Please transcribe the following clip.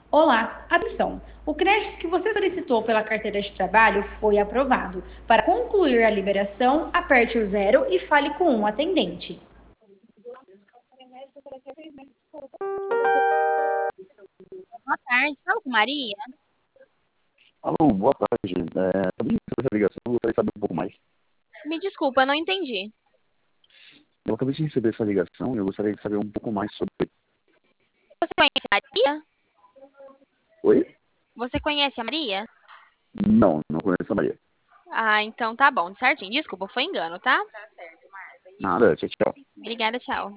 Olá, atenção! O crédito que você solicitou pela carteira de trabalho foi aprovado. Para concluir a liberação, aperte o zero e fale com um atendente. Boa tarde, fala com Maria. Alô, boa tarde. Acabei de receber essa ligação, eu gostaria de saber um pouco mais. Me desculpa, eu não entendi. Eu acabei de receber essa ligação e eu gostaria de saber um pouco mais sobre. Você conhece a Maria? Oi? Você conhece a Maria? Não, não conheço a Maria. Ah, então tá bom, certinho. Desculpa, foi engano, tá? Nada, tchau, tchau. Obrigada, tchau.